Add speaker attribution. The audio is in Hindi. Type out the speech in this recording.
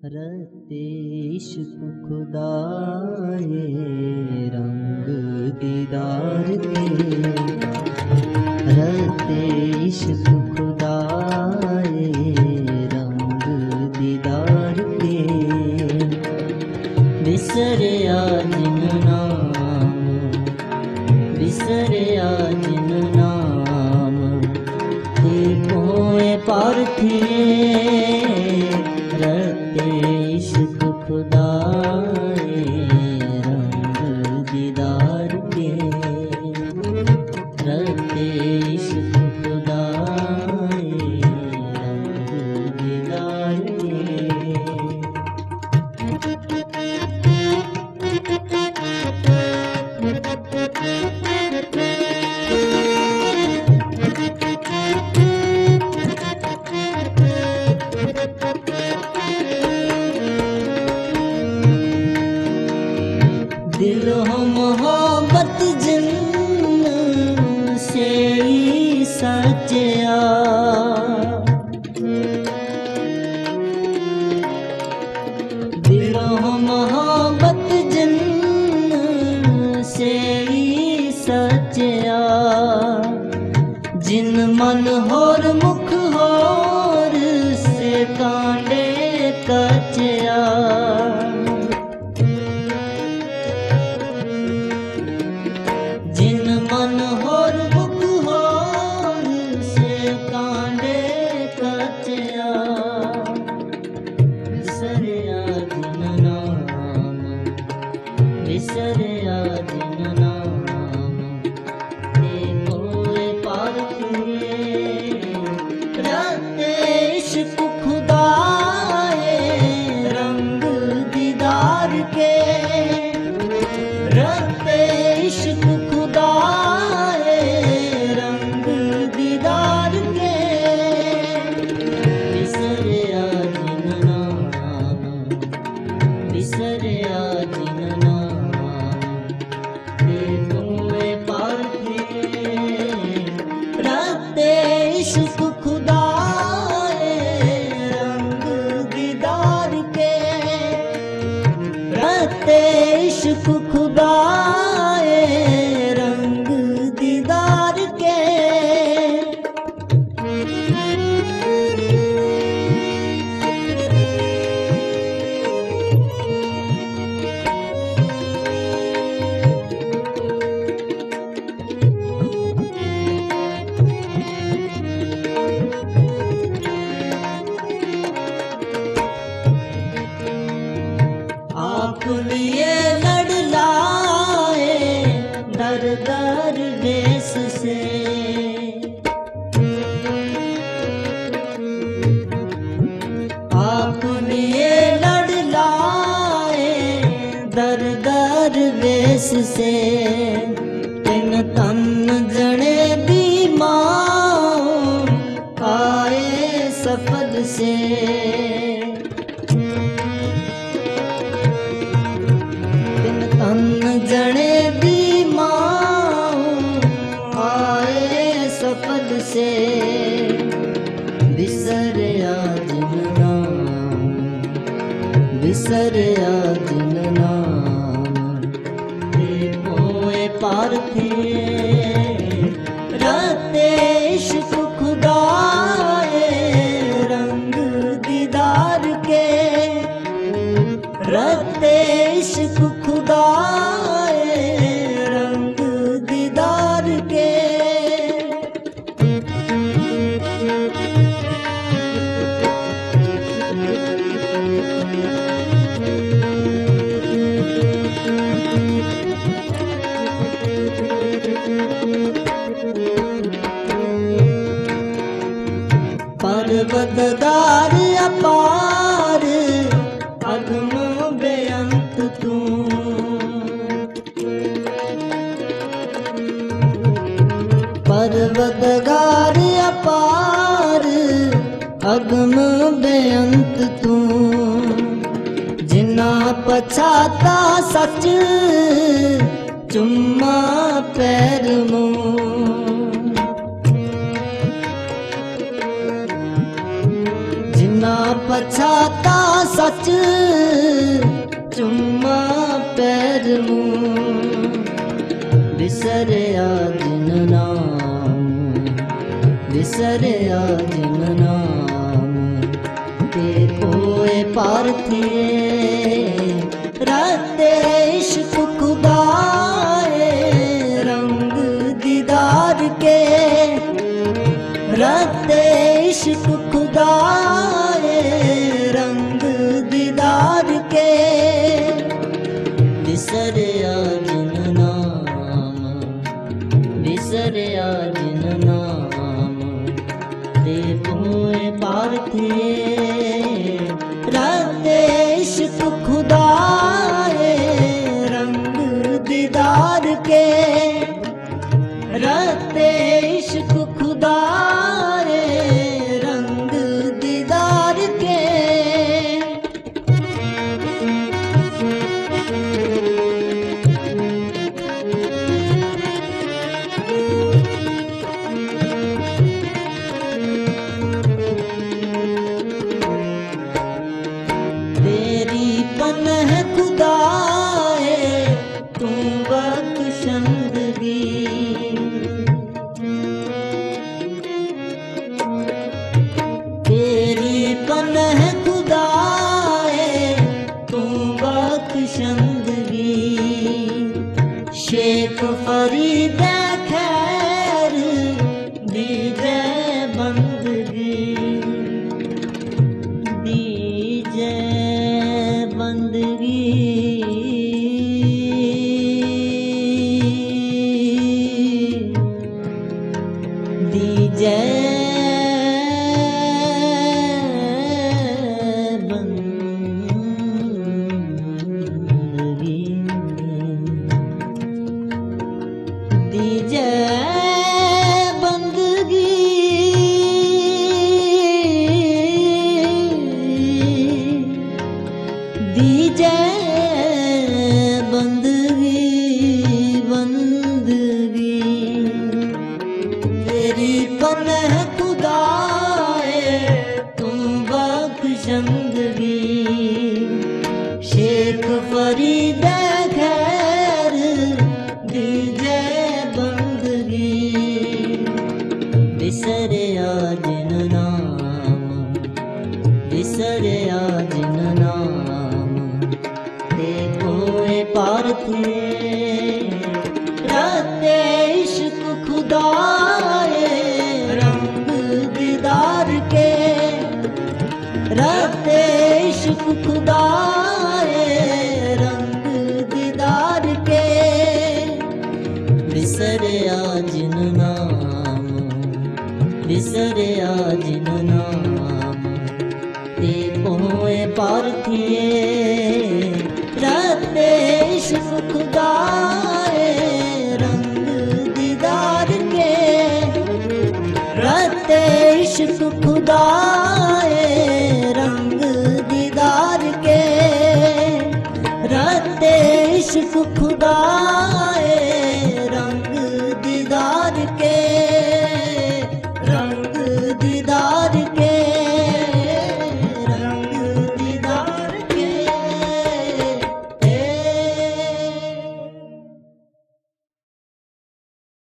Speaker 1: रते इश्क खुदाए रंग दीदार के, रते इश्क खुदाए रंग दीदार के। बिसरिया जिन नाम, बिसरिया जिन नाम, ते कोए पार्थिए रते इश्क खुदाए रंग दीदार के, रते इश्क खुदाए रंग दीदार के। दिल हो मोहब्बत जिन से ही सचिया, दिल हो मोहब्बत जिन से ही सचिया। जिन मन होर मुख होर से कांडे कचिया। जिन मन होर मुख होर से कांडे कचिया। बिसरिया जिन नाम, बिसरिया जिन नाम, ते कोए पार्थिए रते इश्क खुदाए रंग दीदार के, रते इश्क खुदाए रंग दीदार के। बिसरिया जिन नाम, बिसरिया जिन नाम, ते कोए पार्थिए रते इश्क खुदाए रंग दीदार के, रते इश्क खुदाए रंग दीदार के। आप लिए लड़ लाए दर दर देश से, आप लिए लड़ लाए दर दर देश से। तिन तन जने दी मां आए सफल से, तन जने दी मां आए सफल से। बिसरिया जिन नाम, बिसरिया जिन नाम, ते कोए पार्थिए रते इश्क खुदाए रंग दीदार के, रते इश्क खुदाए रंग दीदार के। परवतगार अपार अगम बेअंत तू, परवतगार अपार अगम बेअंत तू। जिना पछाता सच चुम्मा पैर मुँह, पछाता सच चुम्मा पैर मुँह बिसरिया जिन नाम बिसरिया जिन नाम ते कोए पार्थिए राते इश्क खुदाए रंग दीदार के राते इश्क खुदाए रंग दीदार के बिसरिया जिन नाम बिसरिया जिन नाम ते कोए पार्थिए राते इश्क खुदाए रंग दीदार के राते इश्क खुदाए रंग दीदार के तेरी पनह खुदाए तू बख्शंदगी तेरी पनह खुदाए तू बख्शंदगी शेख फरीद खैर दीजे बंदगी दीजे बंदगी दीजे बंदगी दीजे बंदगी दीजे बंदगी बंदगी तेरी पनह खुदाए तू बख्शंदगी शेख फरीद खैर दीजे बंदगी बिसरिया जिन नाम बिसरिया जिन नाम ते कोए पार्थिए राते इश्क खुदाए रंग दीदार के राते इश्क खुदाए रंग दीदार के बिसरिया जिन नाम बिसरिया जिन नाम ते कोए पार्थिए राते इश्क खुदाए रंग दीदार के राते इश्क खुदाए रंग दीदार के राते इश्क खुदा